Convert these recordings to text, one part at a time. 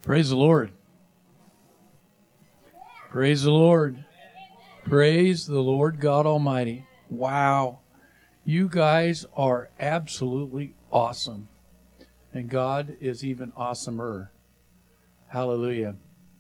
Praise the Lord. Praise the Lord. Praise the Lord God Almighty. Wow. You guys are absolutely awesome. And God is even awesomer. Hallelujah.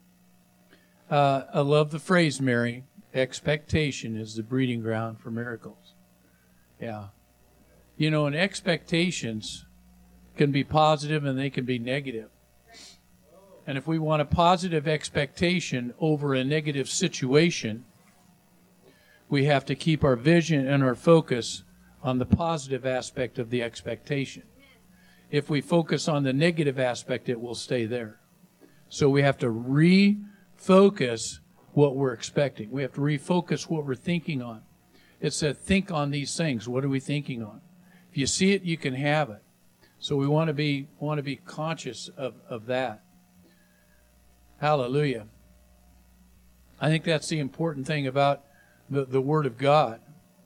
I love the phrase, Mary. Expectation is the breeding ground for miracles. Yeah. You know, and expectations can be positive and they can be negative. And if we want a positive expectation over a negative situation, we have to keep our vision and our focus on the positive aspect of the expectation. If we focus on the negative aspect, it will stay there. So we have to refocus what we're expecting. We have to refocus what we're thinking on. It said, think on these things. What are we thinking on? If you see it, you can have it. So we want to be conscious of that. Hallelujah. I think that's the important thing about the Word of God.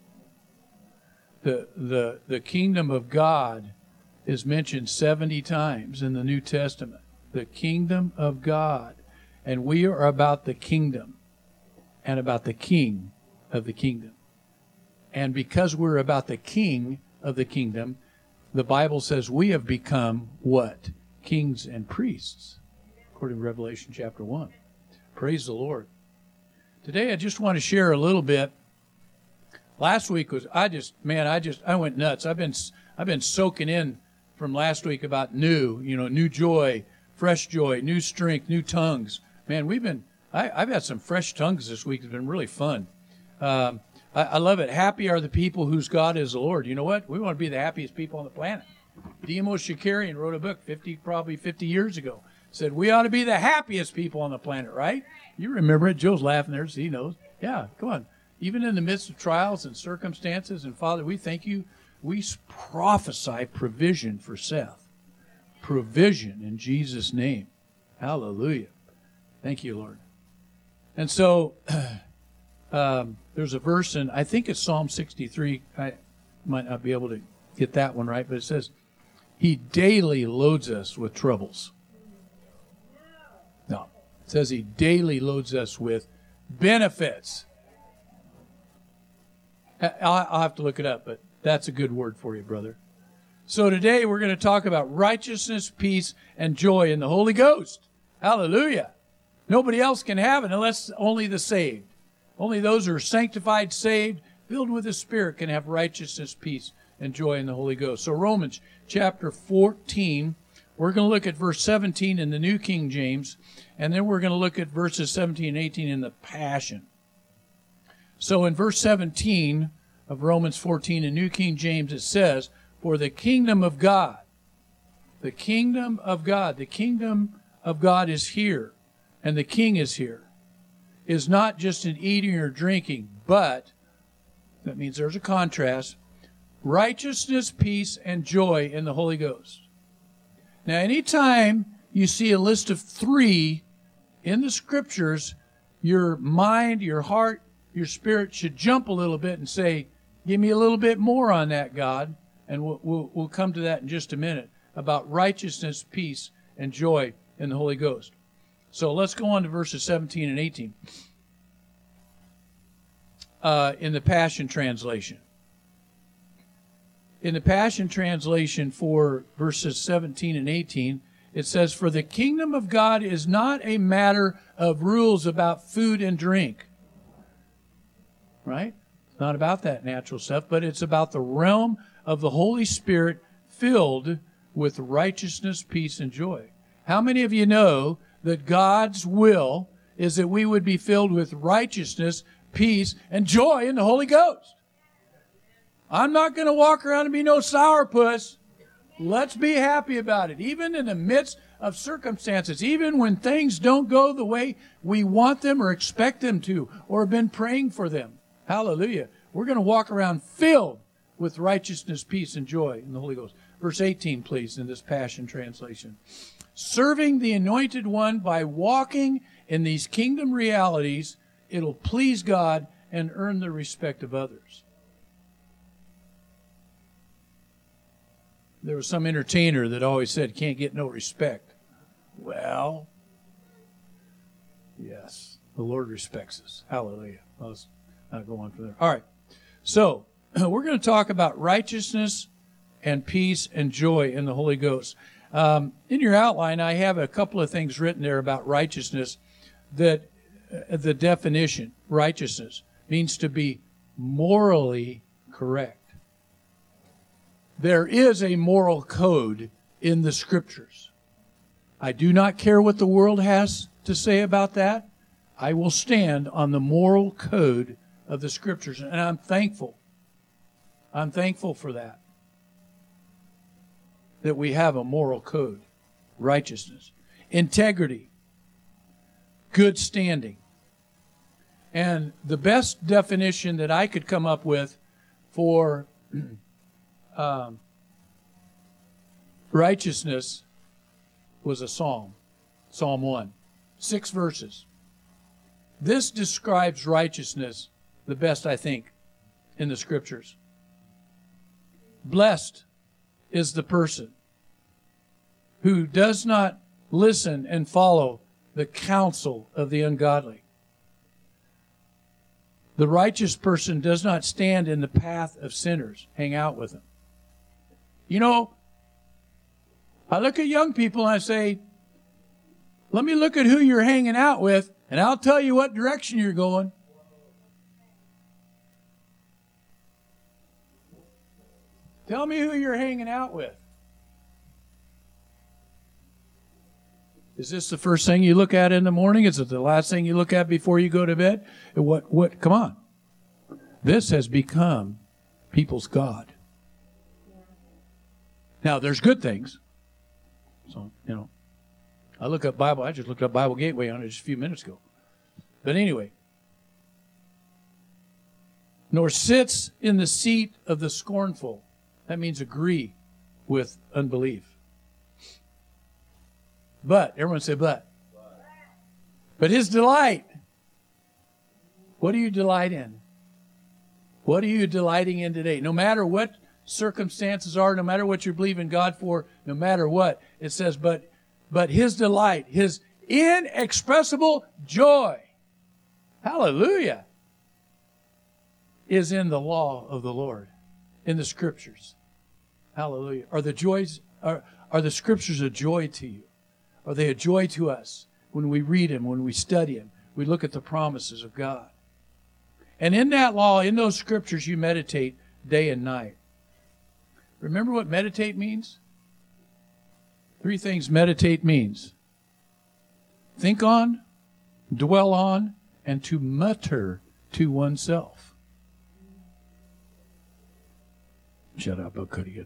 The kingdom of God is mentioned 70 times in the New Testament. The kingdom of God. And we are about the kingdom and about the king of the kingdom. And because we're about the king of the kingdom, the Bible says we have become what? Kings and priests. According to Revelation chapter 1. Praise the Lord. Today I just want to share a little bit. Last week was I went nuts. I've been soaking in from last week about new joy, fresh joy, new strength, new tongues. Man, I've had some fresh tongues this week. It's been really fun. I love it. Happy are the people whose God is the Lord. You know what? We want to be the happiest people on the planet. Demos Shakarian wrote a book probably 50 years ago. Said we ought to be the happiest people on the planet, right? You remember it. Joe's laughing there, so he knows. Yeah, come on. Even in the midst of trials and circumstances, and Father, we thank you. We prophesy provision for Seth. Provision in Jesus' name. Hallelujah. Thank you, Lord. And so there's a verse in, I think it's Psalm 63. I might not be able to get that one right, but it says, He daily loads us with troubles. No, it says He daily loads us with benefits. I'll have to look it up, but that's a good word for you, brother. So today we're going to talk about righteousness, peace, and joy in the Holy Ghost. Hallelujah. Nobody else can have it unless only the saved. Only those who are sanctified, saved, filled with the Spirit can have righteousness, peace, and joy in the Holy Ghost. So Romans chapter 14, we're going to look at verse 17 in the New King James, and then we're going to look at verses 17 and 18 in the Passion. So in verse 17 of Romans 14 in New King James, it says, for the kingdom of God, the kingdom of God, the kingdom of God is here, and the King is here, is not just in eating or drinking, but, that means there's a contrast, righteousness, peace, and joy in the Holy Ghost. Now, anytime you see a list of 3 in the Scriptures, your mind, your heart, your spirit should jump a little bit and say, give me a little bit more on that, God. And we'll come to that in just a minute, about righteousness, peace, and joy in the Holy Ghost. So let's go on to verses 17 and 18 in the Passion Translation. In the Passion Translation for verses 17 and 18, it says, for the kingdom of God is not a matter of rules about food and drink. Right? It's not about that natural stuff, but it's about the realm of the Holy Spirit filled with righteousness, peace, and joy. How many of you know that God's will is that we would be filled with righteousness, peace, and joy in the Holy Ghost? I'm not going to walk around and be no sourpuss. Let's be happy about it. Even in the midst of circumstances, even when things don't go the way we want them or expect them to, or have been praying for them. Hallelujah. We're going to walk around filled with righteousness, peace, and joy in the Holy Ghost. Verse 18, please, in this Passion Translation. Serving the Anointed One by walking in these kingdom realities, it'll please God and earn the respect of others. There was some entertainer that always said, can't get no respect. Well, The Lord respects us. Hallelujah. Let's not go on from there. All right. So, we're going to talk about righteousness and peace and joy in the Holy Ghost. In your outline, I have a couple of things written there about righteousness. That the definition, righteousness, means to be morally correct. There is a moral code in the Scriptures. I do not care what the world has to say about that. I will stand on the moral code of the Scriptures, and I'm thankful. I'm thankful for that. That we have a moral code. Righteousness. Integrity. Good standing. And the best definition that I could come up with for righteousness was a psalm. Psalm 1. 6 verses. This describes righteousness the best, I think, in the Scriptures. Blessed is the person who does not listen and follow the counsel of the ungodly. The righteous person does not stand in the path of sinners. Hang out with them. You know, I look at young people and I say, let me look at who you're hanging out with, and I'll tell you what direction you're going. Tell me who you're hanging out with. Is this the first thing you look at in the morning? Is it the last thing you look at before you go to bed? What? Come on. This has become people's God. Now, there's good things. So, you know, I just looked up Bible Gateway on it just a few minutes ago. But anyway. Nor sits in the seat of the scornful. That means agree with unbelief. But, everyone say but. But his delight. What do you delight in? What are you delighting in today? No matter what circumstances are, no matter what you believe in God for, no matter what, it says, but his delight, his inexpressible joy, hallelujah, is in the law of the Lord, in the Scriptures. Hallelujah. Are the Scriptures a joy to you? Are they a joy to us when we read them, when we study them? We look at the promises of God. And in that law, in those Scriptures, you meditate day and night. Remember what meditate means? 3 things meditate means. Think on, dwell on, and to mutter to oneself. Shut up,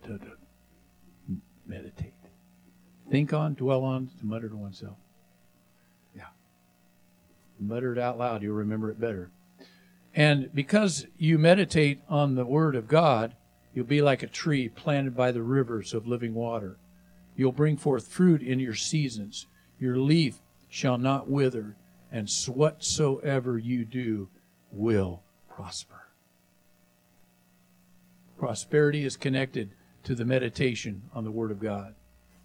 meditate. Think on, dwell on, to mutter to oneself. Yeah. Mutter it out loud, you'll remember it better. And because you meditate on the Word of God, you'll be like a tree planted by the rivers of living water. You'll bring forth fruit in your seasons. Your leaf shall not wither, and whatsoever you do will prosper. Prosperity is connected to the meditation on the Word of God.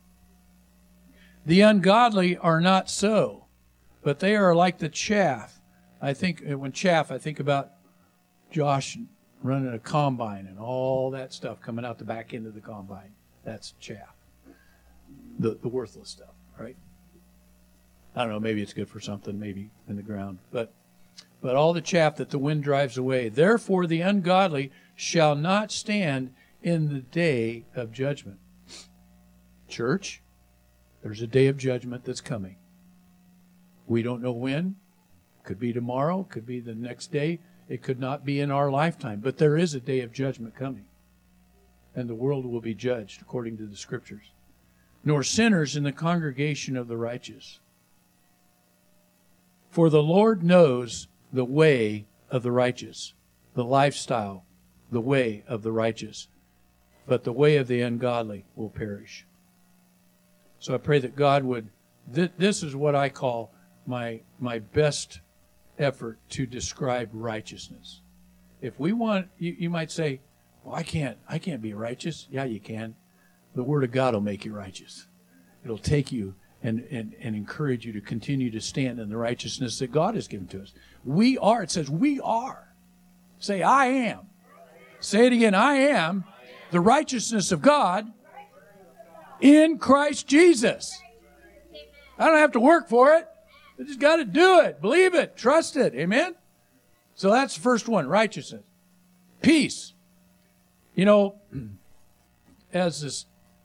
The ungodly are not so, but they are like the chaff. I think about Josh running a combine and all that stuff coming out the back end of the combine. That's chaff. The worthless stuff, right? I don't know, maybe it's good for something, maybe in the ground. But all the chaff that the wind drives away. Therefore the ungodly shall not stand in the day of judgment. Church, there's a day of judgment that's coming. We don't know when. Could be tomorrow, could be the next day. It could not be in our lifetime. But there is a day of judgment coming. And the world will be judged according to the Scriptures. Nor sinners in the congregation of the righteous. For the Lord knows the way of the righteous, the lifestyle, the way of the righteous. But the way of the ungodly will perish. So I pray that God would, this is what I call my best effort to describe righteousness. If we want, you might say, well, I can't be righteous. Yeah, you can. The Word of God will make you righteous. It'll take you and encourage you to continue to stand in the righteousness that God has given to us. We are, it says, we are. Say, I am. Say it again, I am the righteousness of God in Christ Jesus. I don't have to work for it. I just got to do it. Believe it. Trust it. Amen? So that's the first one, righteousness. Peace. You know, as this,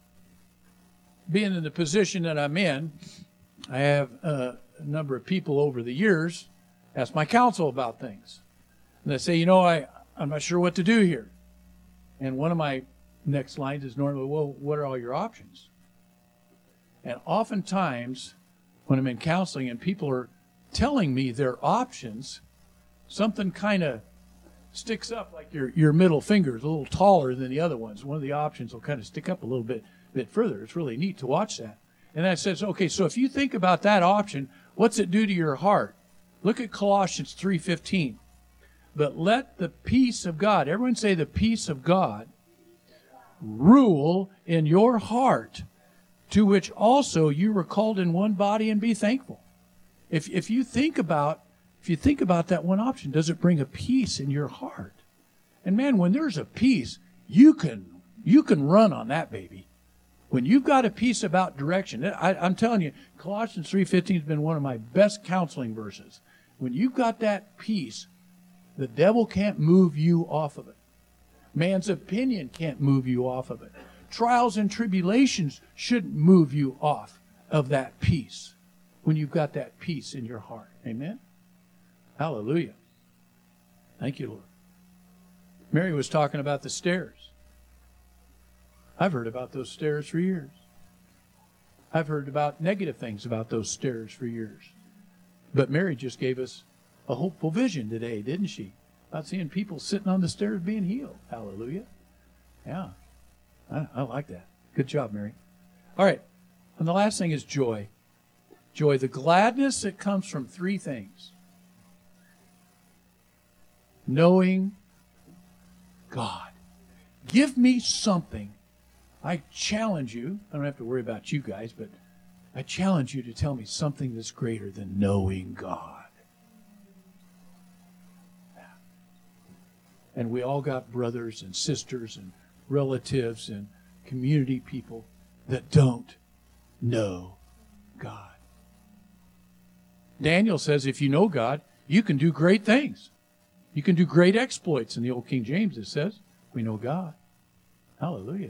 being in the position that I'm in, I have a number of people over the years ask my counsel about things. And they say, you know, I'm not sure what to do here. And one of my next lines is normally, well, what are all your options? And oftentimes, when I'm in counseling and people are telling me their options, something kind of sticks up, like your middle finger is a little taller than the other ones. One of the options will kind of stick up a little bit further. It's really neat to watch that. And that says, okay, so if you think about that option, what's it do to your heart? Look at Colossians 3:15. But let the peace of God, everyone say the peace of God, rule in your heart, to which also you were called in one body, and be thankful. If you think about that one option, does it bring a peace in your heart? And man, when there's a peace, you can run on that baby. When you've got a peace about direction, I'm telling you, Colossians 3:15 has been one of my best counseling verses. When you've got that peace, the devil can't move you off of it. Man's opinion can't move you off of it. Trials and tribulations shouldn't move you off of that peace when you've got that peace in your heart. Amen? Hallelujah. Thank you, Lord. Mary was talking about the stairs. I've heard about those stairs for years. I've heard about negative things about those stairs for years. But Mary just gave us a hopeful vision today, didn't she? About seeing people sitting on the stairs being healed. Hallelujah. Yeah. I like that. Good job, Mary. All right. And the last thing is joy. Joy, the gladness that comes from three things. Knowing God. Give me something. I challenge you. I don't have to worry about you guys, but I challenge you to tell me something that's greater than knowing God. And we all got brothers and sisters and relatives and community people that don't know God. Daniel says if you know God, you can do great things. You can do great exploits. In the old King James it says, we know God. Hallelujah.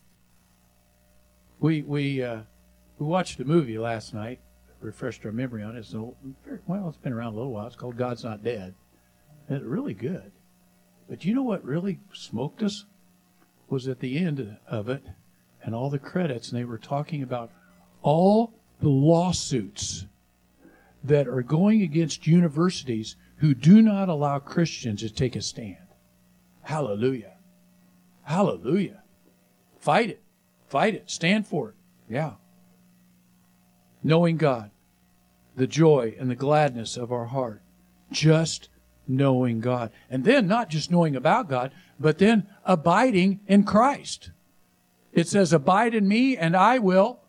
We watched a movie last night, refreshed our memory on it. It's been around a little while. It's called God's Not Dead. And it's really good. But you know what really smoked us? Was at the end of it and all the credits, and they were talking about all the lawsuits that are going against universities who do not allow Christians to take a stand. Hallelujah. Hallelujah. Fight it. Fight it. Stand for it. Yeah. Knowing God, the joy and the gladness of our heart. Just knowing God. And then not just knowing about God, but then abiding in Christ. It says, abide in me and I will.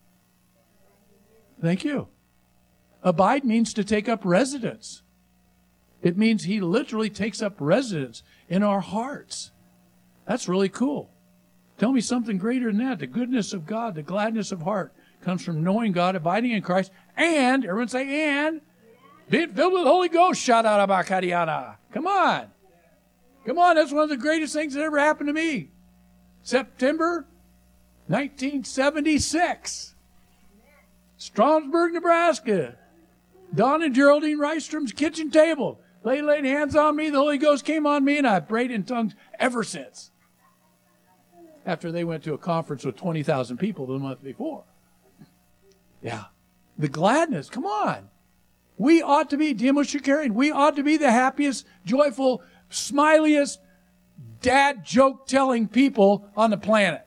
Thank you. Abide means to take up residence. It means he literally takes up residence in our hearts. That's really cool. Tell me something greater than that. The goodness of God, the gladness of heart comes from knowing God, abiding in Christ, and, everyone say, and, being filled with the Holy Ghost. Shout out about Kadiana. Come on. Come on. That's one of the greatest things that ever happened to me. September 1976. Stromsburg, Nebraska. Don and Geraldine Rystrom's kitchen table. They laid hands on me. The Holy Ghost came on me, and I've prayed in tongues ever since. After they went to a conference with 20,000 people the month before. Yeah. The gladness. Come on. We ought to be, Dimo Shakarian, we ought to be the happiest, joyful, smiliest, dad joke-telling people on the planet.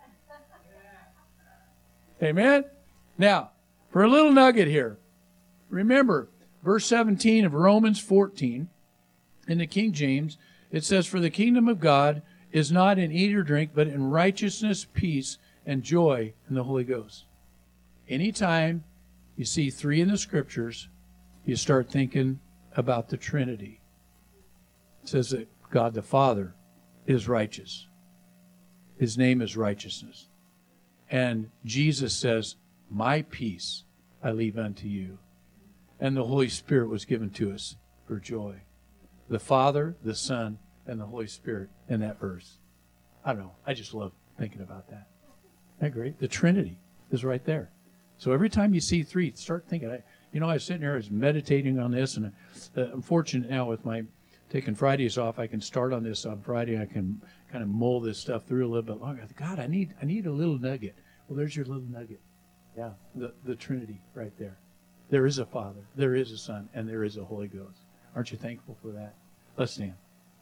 Amen? Now, for a little nugget here. Remember, verse 17 of Romans 14, in the King James, it says, for the kingdom of God is not in eat or drink, but in righteousness, peace, and joy in the Holy Ghost. Anytime you see three in the Scriptures, you start thinking about the Trinity. It says that God the Father is righteous. His name is righteousness. And Jesus says, my peace I leave unto you. And the Holy Spirit was given to us for joy. The Father, the Son, and the Holy Spirit in that verse. I don't know. I just love thinking about that. Isn't that great? The Trinity is right there. So every time you see three, start thinking. I was sitting here, I was meditating on this, and I'm fortunate now with my taking Fridays off. I can start on this on Friday. I can kind of mull this stuff through a little bit longer. God, I need a little nugget. Well, there's your little nugget. Yeah, the Trinity right there. There is a Father, there is a Son, and there is a Holy Ghost. Aren't you thankful for that? Let's stand.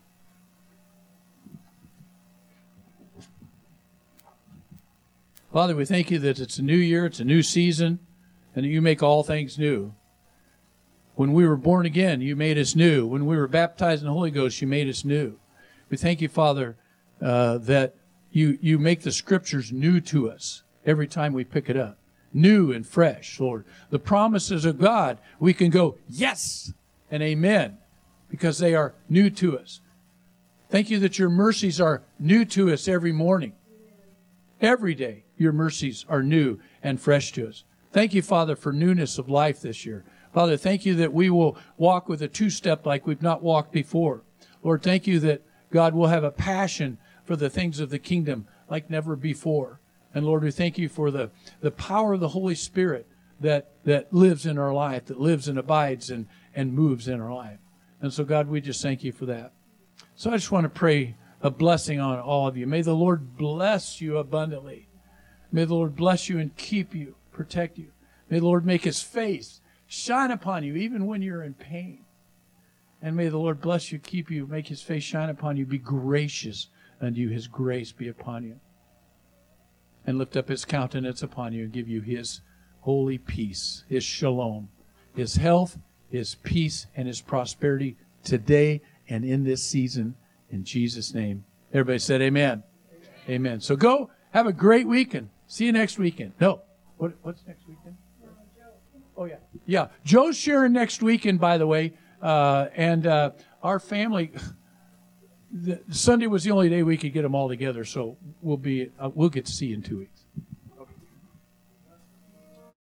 Father, we thank you that it's a new year, it's a new season, and that you make all things new. When we were born again, you made us new. When we were baptized in the Holy Ghost, you made us new. We thank you, Father, that you make the Scriptures new to us every time we pick it up. New and fresh, Lord. The promises of God, we can go, yes and amen, because they are new to us. Thank you that your mercies are new to us every morning. Every day, your mercies are new and fresh to us. Thank you, Father, for newness of life this year. Father, thank you that we will walk with a two-step like we've not walked before. Lord, thank you that, God, will have a passion for the things of the kingdom like never before. And Lord, we thank you for the power of the Holy Spirit that lives in our life, that lives and abides and moves in our life. And so, God, we just thank you for that. So I just want to pray a blessing on all of you. May the Lord bless you abundantly. May the Lord bless you and keep you, protect you. May the Lord make his face shine upon you even when you're in pain. And may the Lord bless you, keep you, make his face shine upon you, be gracious unto you, his grace be upon you. And lift up his countenance upon you and give you his holy peace, his shalom, his health, his peace, and his prosperity today and in this season. In Jesus' name. Everybody said amen. Amen. So go have a great weekend. See you next weekend. No. What's next weekend? Oh, yeah. Yeah. Joe's sharing next weekend, by the way. And our family, Sunday was the only day we could get them all together. So we'll get to see you in 2 weeks.